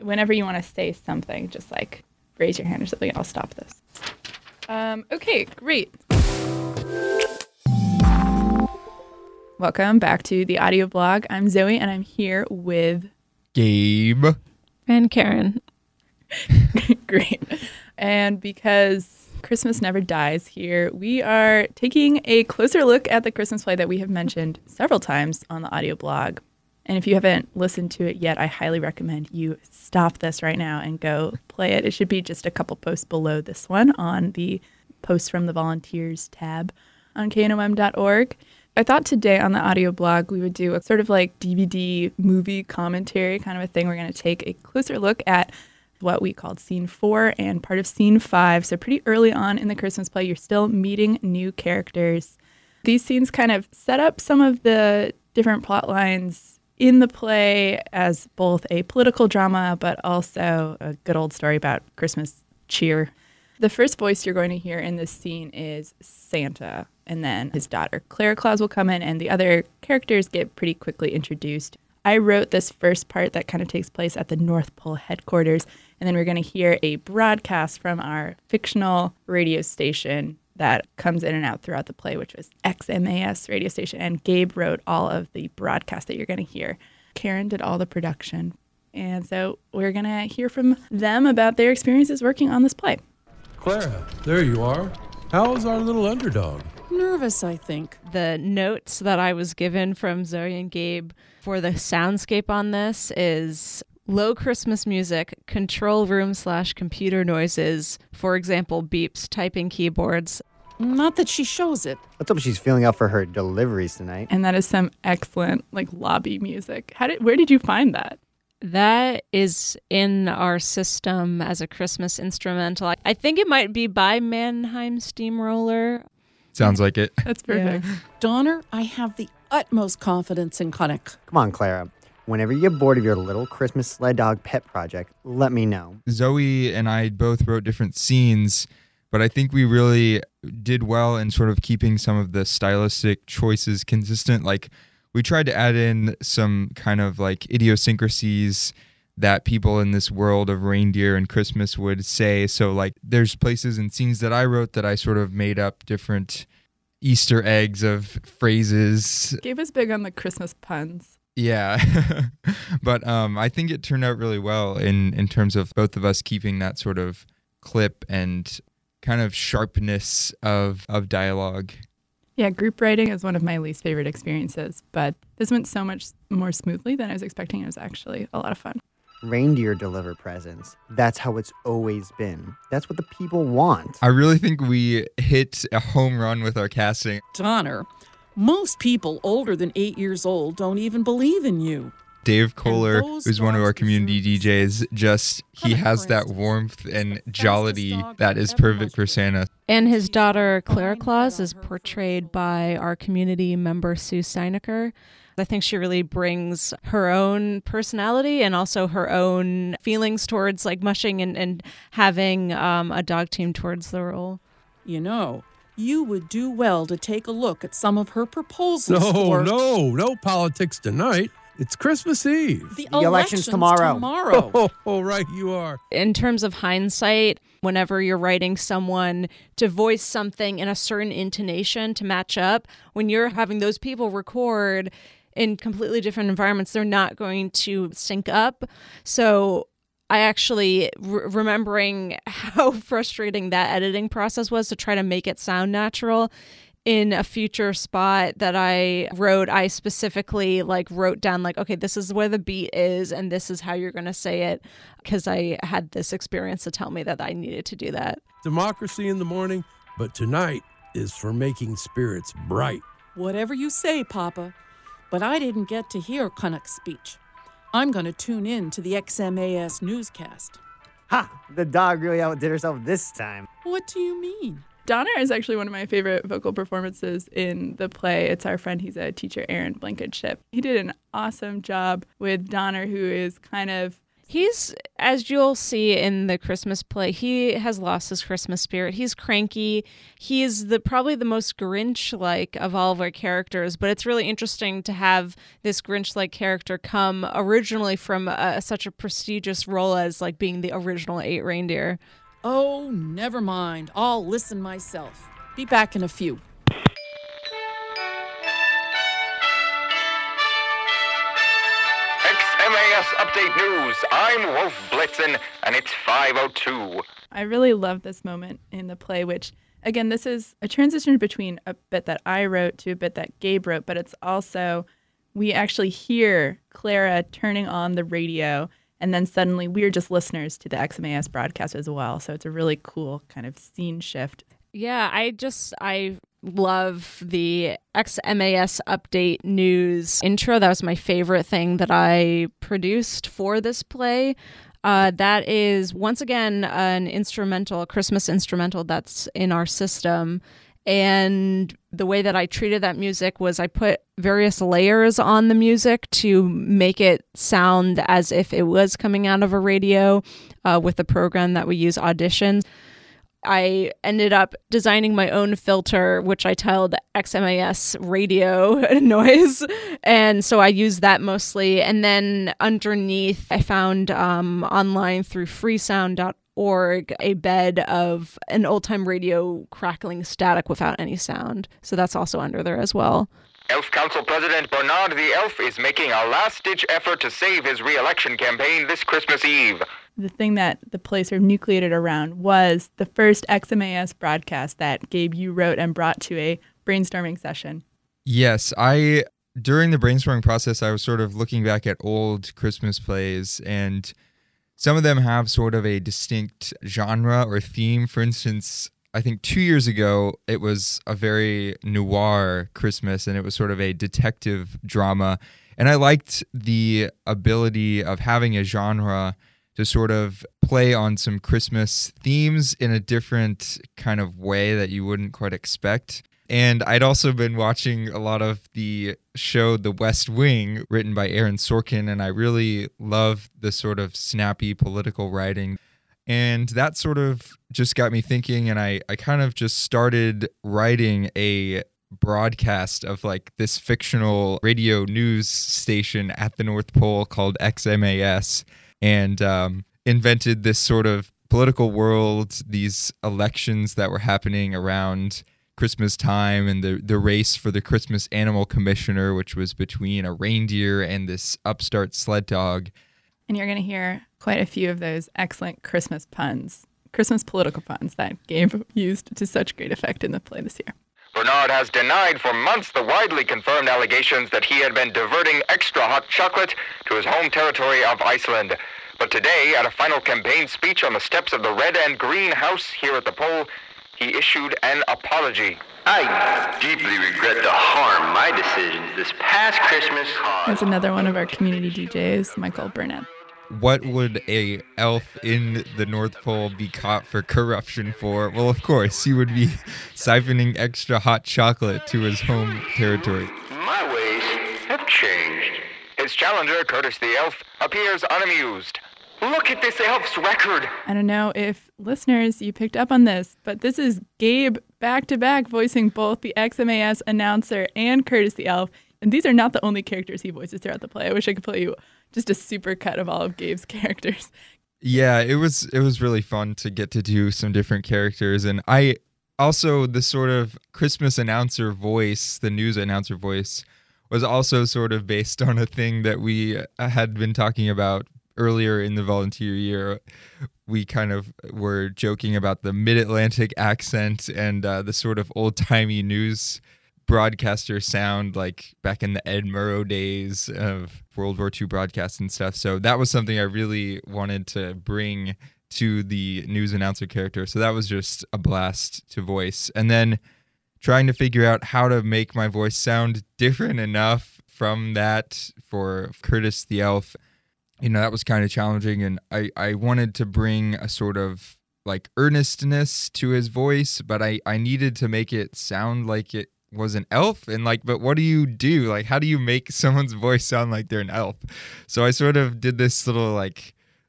Whenever you want to say something, just like raise your hand or something, and I'll stop this. Okay, great. Welcome back to the audio blog. I'm Zoe, and I'm here with Gabe and Karen. Great. And because Christmas never dies here, we are taking a closer look at the Christmas play that we have mentioned several times on the audio blog. And if you haven't listened to it yet, I highly recommend you stop this right now and go play it. It should be just a couple posts below this one on the Posts from the Volunteers tab on knom.org. I thought today on the audio blog we would do a sort of like DVD movie commentary kind of a thing. We're going to take a closer look at what we called Scene 4 and part of Scene 5. So pretty early on in the Christmas play, you're still meeting new characters. These scenes kind of set up some of the different plot lines in the play as both a political drama, but also a good old story about Christmas cheer. The first voice you're going to hear in this scene is Santa, and then his daughter Clara Claus will come in, and the other characters get pretty quickly introduced. I wrote this first part that kind of takes place at the North Pole headquarters, and then we're going to hear a broadcast from our fictional radio station that comes in and out throughout the play, which was XMAS radio station, and Gabe wrote all of the broadcasts that you're going to hear. Karen did all the production, and so we're going to hear from them about their experiences working on this play. Clara, there you are. How's our little underdog? Nervous, I think. The notes that I was given from Zoe and Gabe for the soundscape on this is low Christmas music, control room / computer noises, for example, beeps, typing keyboards. Not that she shows it. Let's hope she's feeling up for her deliveries tonight. And that is some excellent lobby music. Where did you find that? That is in our system as a Christmas instrumental. I think it might be by Mannheim Steamroller. Sounds like it. That's perfect. Yeah. Donner, I have the utmost confidence in Connick. Come on, Clara. Whenever you get bored of your little Christmas sled dog pet project, let me know. Zoe and I both wrote different scenes, but I think we really did well in sort of keeping some of the stylistic choices consistent. We tried to add in some kind of idiosyncrasies that people in this world of reindeer and Christmas would say. So there's places and scenes that I wrote that I sort of made up different Easter eggs of phrases. Gabe was big on the Christmas puns. Yeah. But I think it turned out really well in terms of both of us keeping that sort of clip and kind of sharpness of dialogue. Yeah, group writing is one of my least favorite experiences, but this went so much more smoothly than I was expecting. It was actually a lot of fun. Reindeer deliver presents. That's how it's always been. That's what the people want. I really think we hit a home run with our casting. Donner, most people older than 8 years old don't even believe in you. Dave Kohler, those who's one of our dogs community deserve DJs, he has that warmth and jollity that is perfect for Santa. And his daughter, Clara Claus, is portrayed by our community member, Sue Steinecker. I think she really brings her own personality and also her own feelings towards mushing and having a dog team towards the role. You know, you would do well to take a look at some of her proposals No politics tonight. It's Christmas Eve. The election's tomorrow. Oh, right you are. In terms of hindsight, whenever you're writing someone to voice something in a certain intonation to match up, when you're having those people record in completely different environments, they're not going to sync up. So I actually, remembering how frustrating that editing process was to try to make it sound natural, in a future spot that I wrote, I specifically wrote down okay, this is where the beat is and this is how you're going to say it, because I had this experience to tell me that I needed to do that. Democracy in the morning, but tonight is for making spirits bright. Whatever you say, Papa. But I didn't get to hear Connick's speech. I'm going to tune in to the XMAS newscast. Ha! The dog really outdid herself this time. What do you mean? Donner is actually one of my favorite vocal performances in the play. It's our friend, he's a teacher, Aaron Blankenship. He did an awesome job with Donner, who is kind of He's, as you'll see in the Christmas play, he has lost his Christmas spirit. He's cranky. He is probably the most Grinch-like of all of our characters, but it's really interesting to have this Grinch-like character come originally from such a prestigious role as like being the original 8 reindeer. Oh, never mind. I'll listen myself. Be back in a few. XMAS Update News. I'm Wolf Blitzen, and it's 5:02. I really love this moment in the play, which, again, this is a transition between a bit that I wrote to a bit that Gabe wrote, but it's also, we actually hear Clara turning on the radio, and then suddenly we're just listeners to the XMAS broadcast as well. So it's a really cool kind of scene shift. Yeah, I love the XMAS Update News intro. That was my favorite thing that I produced for this play. That is, once again, a Christmas instrumental that's in our system. And the way that I treated that music was I put various layers on the music to make it sound as if it was coming out of a radio with the program that we use, Audition. I ended up designing my own filter, which I titled XMAS radio noise. And so I used that mostly. And then underneath, I found online through freesound.org a bed of an old-time radio crackling static without any sound. So that's also under there as well. Elf Council President Bernard the Elf is making a last-ditch effort to save his re-election campaign this Christmas Eve. The thing that the play sort of nucleated around was the first XMAS broadcast that, Gabe, you wrote and brought to a brainstorming session. Yes, during the brainstorming process, I was sort of looking back at old Christmas plays, and some of them have sort of a distinct genre or theme. For instance, I think 2 years ago, it was a very noir Christmas, and it was sort of a detective drama. And I liked the ability of having a genre to sort of play on some Christmas themes in a different kind of way that you wouldn't quite expect. And I'd also been watching a lot of the show The West Wing, written by Aaron Sorkin, and I really love the sort of snappy political writing. And that sort of just got me thinking, and I kind of just started writing a broadcast of like this fictional radio news station at the North Pole called XMAS, and invented this sort of political world, these elections that were happening around Christmas time, and the race for the Christmas Animal Commissioner, which was between a reindeer and this upstart sled dog. And you're going to hear quite a few of those excellent Christmas puns, Christmas political puns that Gabe used to such great effect in the play this year. Bernard has denied for months the widely confirmed allegations that he had been diverting extra hot chocolate to his home territory of Iceland. But today, at a final campaign speech on the steps of the Red and Green House here at the Pole, he issued an apology. I deeply regret to harm my decisions this past Christmas. That's another one of our community DJs, Michael Burnett. What would a elf in the North Pole be caught for corruption for? Well, of course, he would be siphoning extra hot chocolate to his home territory. My ways have changed. His challenger, Curtis the Elf, appears unamused. Look at this elf's record. I don't know if listeners, you picked up on this, but this is Gabe back-to-back voicing both the XMAS announcer and Curtis the Elf. And these are not the only characters he voices throughout the play. I wish I could play you just a super cut of all of Gabe's characters. Yeah, it was really fun to get to do some different characters. And I also, the sort of Christmas announcer voice, the news announcer voice, was also sort of based on a thing that we had been talking about earlier in the volunteer year. We kind of were joking about the mid-Atlantic accent and the sort of old-timey news broadcaster sound, like back in the Ed Murrow days of World War II broadcasts and stuff. So that was something I really wanted to bring to the news announcer character. So that was just a blast to voice. And then trying to figure out how to make my voice sound different enough from that for Curtis the Elf. You know, that was kind of challenging. And I wanted to bring a sort of like earnestness to his voice, but I needed to make it sound like it was an elf. And like, but what do you do? Like, how do you make someone's voice sound like they're an elf? So I sort of did this little like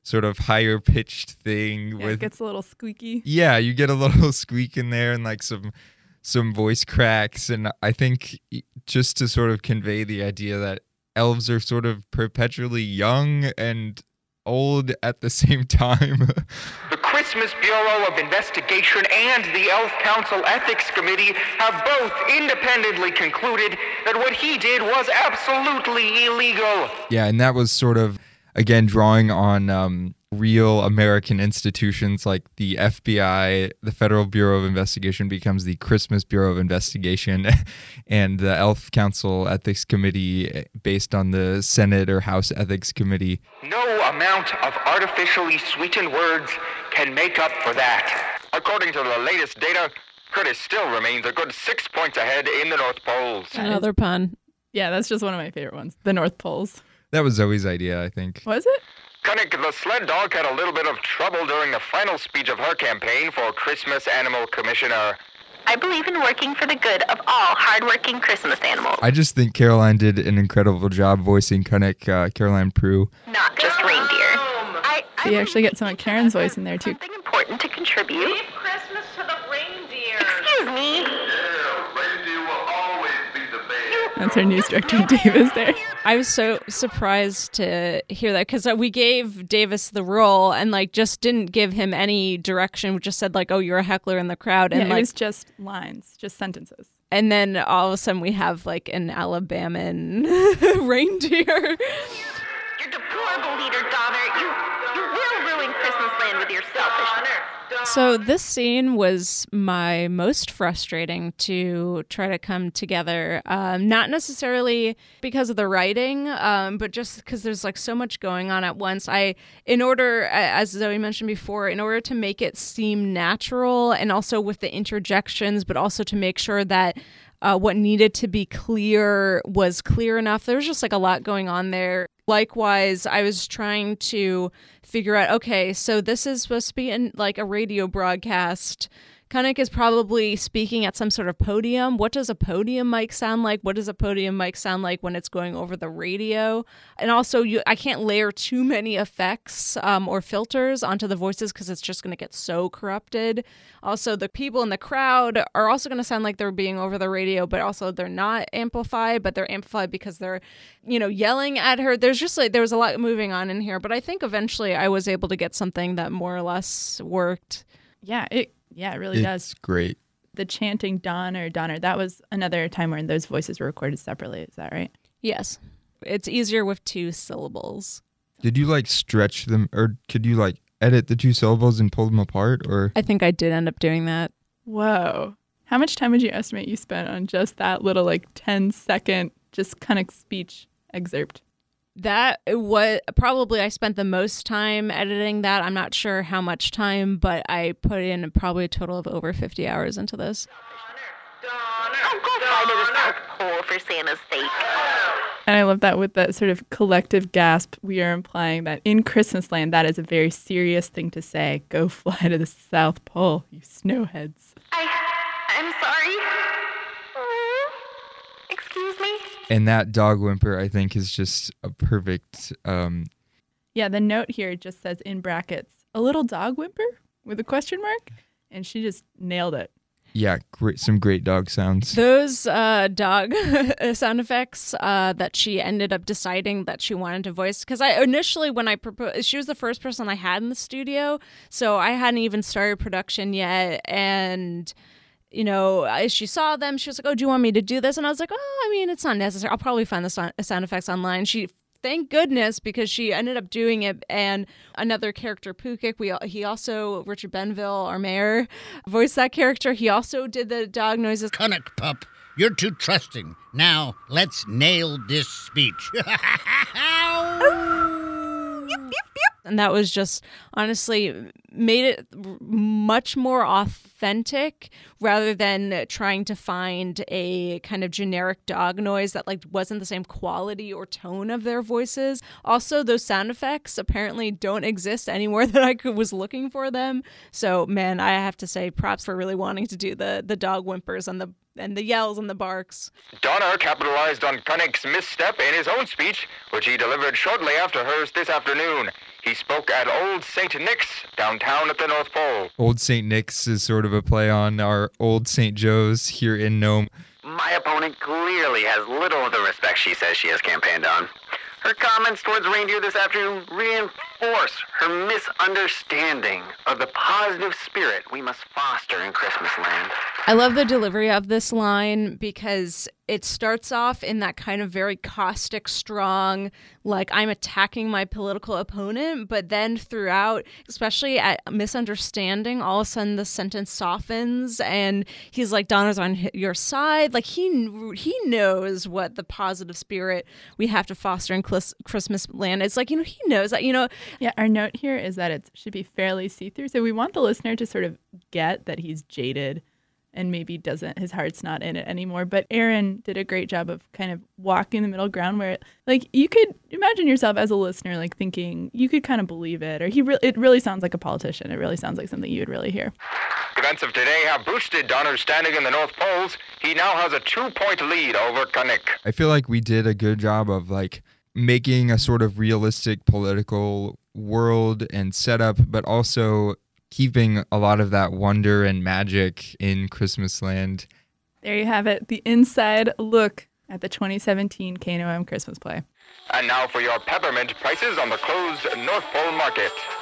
sort of higher pitched thing Yeah, it with gets a little squeaky. yeah, you get a little squeak in there and like some voice cracks, and I think just to sort of convey the idea that elves are sort of perpetually young and old at the same time. The Christmas Bureau of Investigation and the Elf Council Ethics Committee have both independently concluded that what he did was absolutely illegal. Yeah, and that was sort of, again, drawing on real American institutions like the FBI, the Federal Bureau of Investigation becomes the Christmas Bureau of Investigation, and the Elf Council Ethics Committee based on the Senate or House Ethics Committee. No amount of artificially sweetened words can make up for that. According to the latest data, Curtis still remains a good 6 points ahead in the North Poles. Another pun. Yeah, that's just one of my favorite ones. The North Poles. That was Zoe's idea, I think. Was it? Cunnick, the sled dog, had a little bit of trouble during the final speech of her campaign for Christmas Animal Commissioner. I believe in working for the good of all hardworking Christmas animals, I just think Caroline did an incredible job voicing Cunnick, Caroline Prue. not just reindeer. So you actually get some of Karen's voice in there, too. Something important to contribute. Christmas to the reindeer. Excuse me. That's our news director, Davis, there. I was so surprised to hear that because we gave Davis the role and like just didn't give him any direction. We just said like, "Oh, you're a heckler in the crowd," and Yeah, it like, was just lines, just sentences. and then all of a sudden we have like an Alabaman reindeer. You're deplorable leader, Donner. You will ruin Christmas land with your selfishness. So this scene was my most frustrating to try to come together. Not necessarily because of the writing, but just because there's like so much going on at once. In order, as Zoe mentioned before, in order to make it seem natural and also with the interjections, but also to make sure that what needed to be clear was clear enough. There was just like a lot going on there. Likewise, I was trying to figure out, okay, so this is supposed to be in like a radio broadcast. Cunnick is probably speaking at some sort of podium. What does a podium mic sound like? What does a podium mic sound like when it's going over the radio? And also, I can't layer too many effects or filters onto the voices because it's just going to get so corrupted. Also, the people in the crowd are also going to sound like they're being over the radio, but also they're not amplified, but they're amplified because they're, yelling at her. There was a lot moving on in here, but I think eventually I was able to get something that more or less worked. Yeah, it really does. It's great. The chanting Donner, that was another time when those voices were recorded separately. Is that right? Yes. It's easier with 2 syllables. Did you like stretch them, or could you like edit the 2 syllables and pull them apart, or? I think I did end up doing that. Whoa. How much time would you estimate you spent on just that little 10-second just kind of speech excerpt? That was probably I spent the most time editing that. I'm not sure how much time, but I put in probably a total of over 50 hours into this. Oh, go fly to the South Pole for Santa's sake. And I love that with that sort of collective gasp, we are implying that in Christmas land, that is a very serious thing to say. Go fly to the South Pole, you snowheads. I'm sorry. Excuse me? And that dog whimper, I think, is just a perfect. Yeah, the note here just says in brackets, a little dog whimper with a question mark. And she just nailed it. Yeah, some great dog sounds. Those dog sound effects that she ended up deciding that she wanted to voice. Because initially when I proposed, she was the first person I had in the studio. So I hadn't even started production yet. And as she saw them, she was like, "Oh, do you want me to do this?" And I was like, "Oh, I mean, it's not necessary. I'll probably find the sound effects online." Thank goodness, because she ended up doing it. And another character, Pukik, he also, Richard Benville, our mayor, voiced that character. He also did the dog noises. Cunnick, pup, you're too trusting. Now, let's nail this speech. And that was just, honestly, made it much more authentic rather than trying to find a kind of generic dog noise that wasn't the same quality or tone of their voices. Also, those sound effects apparently don't exist anywhere that I was looking for them. So, man, I have to say props for really wanting to do the dog whimpers and the yells and the barks. Donner capitalized on Cunnick's misstep in his own speech, which he delivered shortly after hers this afternoon. He spoke at Old St. Nick's, downtown at the North Pole. Old St. Nick's is sort of a play on our Old St. Joe's here in Nome. My opponent clearly has little of the respect she says she has campaigned on. Her comments towards reindeer this afternoon reinforce her misunderstanding of the positive spirit we must foster in Christmas land. I love the delivery of this line because it starts off in that kind of very caustic, strong, like I'm attacking my political opponent, but then throughout, especially at misunderstanding, all of a sudden the sentence softens and he's like, Donna's on your side. Like he knows what the positive spirit we have to foster in Christmas land. It's like, he knows that, Yeah, our note here is that it should be fairly see-through. So we want the listener to sort of get that he's jaded and maybe his heart's not in it anymore. But Aaron did a great job of kind of walking the middle ground where, like, you could imagine yourself as a listener, like, thinking you could kind of believe it, or it really sounds like a politician. It really sounds like something you would really hear. Events of today have boosted Donner's standing in the North Poles. He now has a 2-point lead over Kunnick. I feel like we did a good job of, like, making a sort of realistic political world and setup, but also keeping a lot of that wonder and magic in Christmas land. There you have it, the inside look at the 2017 KNOM Christmas play. And now for your peppermint prices on the closed North Pole market.